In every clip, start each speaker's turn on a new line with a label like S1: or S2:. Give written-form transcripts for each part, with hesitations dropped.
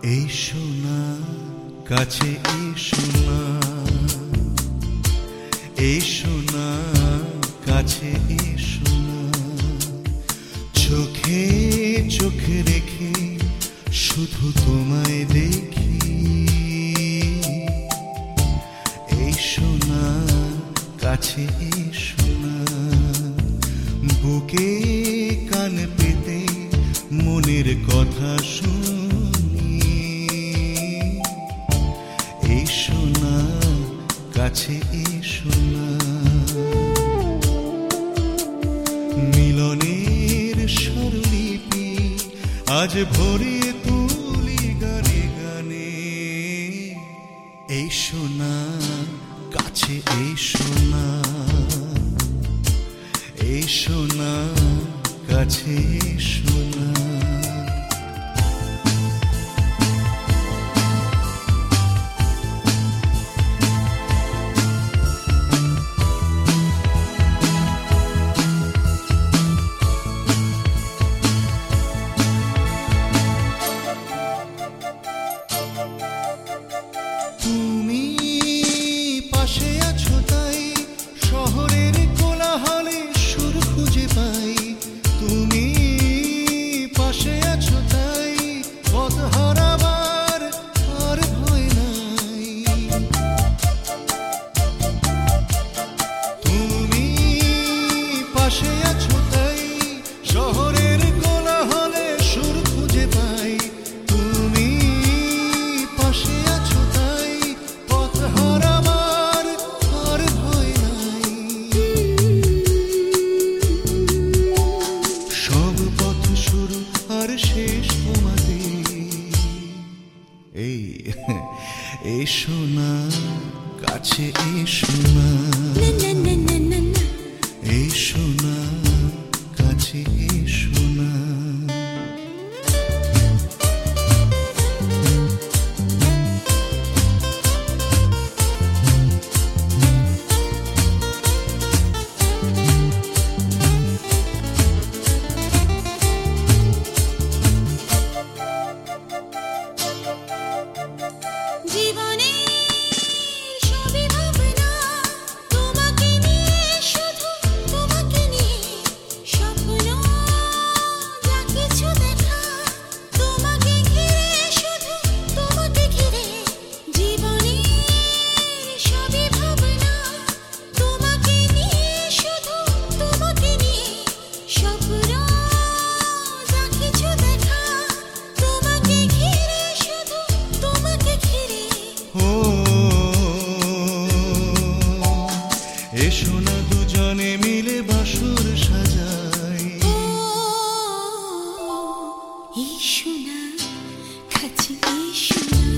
S1: এসো না কাছে, এসো না, এসো না কাছে, এসো না, চোখে চোখে রেখে শুধু তোমায় দেখি। এসো না কাছে, এসো না, বুকে কান পেতে মনের কথা শুনি। এসো না কাছে, এসো না, মিলনের স্বরলিপি আজ ভরিয়ে তুলি গানে গানে। এসো না কাছে, এসো না, এসো না কাছে, এসো না। তুমি পাশে আছো তাই শহরের কোলাহলে সুর খুঁজে পাই। তুমি পাশে আছো তাই পথ হারাবার আর ভয় নাই। তুমি পাশে আছো তাই শহরের কোলাহলে সুর খুঁজে পাই। তুমি পাশে আছো তাই পথ হারাবার আর ভয় নাই। সব পথ শুরু আর শেষ তোমাদের। এই এসো না কাছে, এসো না, এসো না কাছে, এসো না।
S2: জীবনে সবই ভাবনা তোমাকে নিয়ে, শুধু তোমাকে নিয়ে, স্বপ্ন যা কিছু দেখা তোমাকে ঘিরে, শুধু তোমাকে ঘিরে। জীবনে সবই ভাবনা তোমাকে নিয়ে, শুধু তোমাকে নিয়ে, স্বপ্ন যা কিছু দেখা তোমাকে ঘিরে, শুধু তোমাকে ঘিরে।
S1: ও এসো না দুজনে মিলে বাসর সাজাই।
S2: এসো না কাছে, এসো না,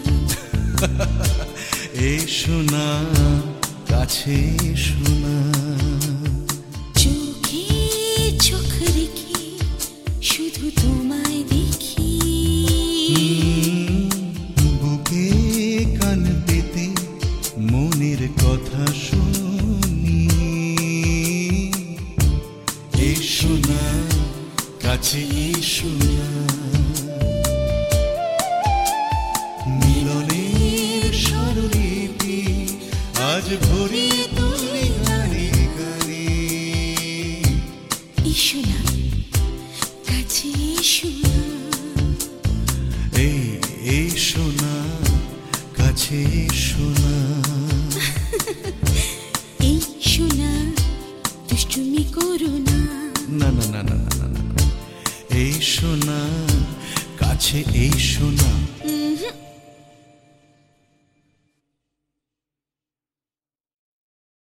S1: এসো না কাছে, এসো না,
S2: চোখে চোখ রেখে শুধু তোমায় দেখি।
S1: বুকে কান পেতে মনের কথা শুনি। এসো না কাছে, এসো না, মিলনের স্বরলিপি আজ ভরিয়ে তুলি গানে গানে।
S2: এসো না কাছে, এসো না,
S1: এই এসো না কাছে, এসো না,
S2: এসো না দুষ্টুমি করো না।
S1: না না না না না না, এসো না কাছে, এসো না।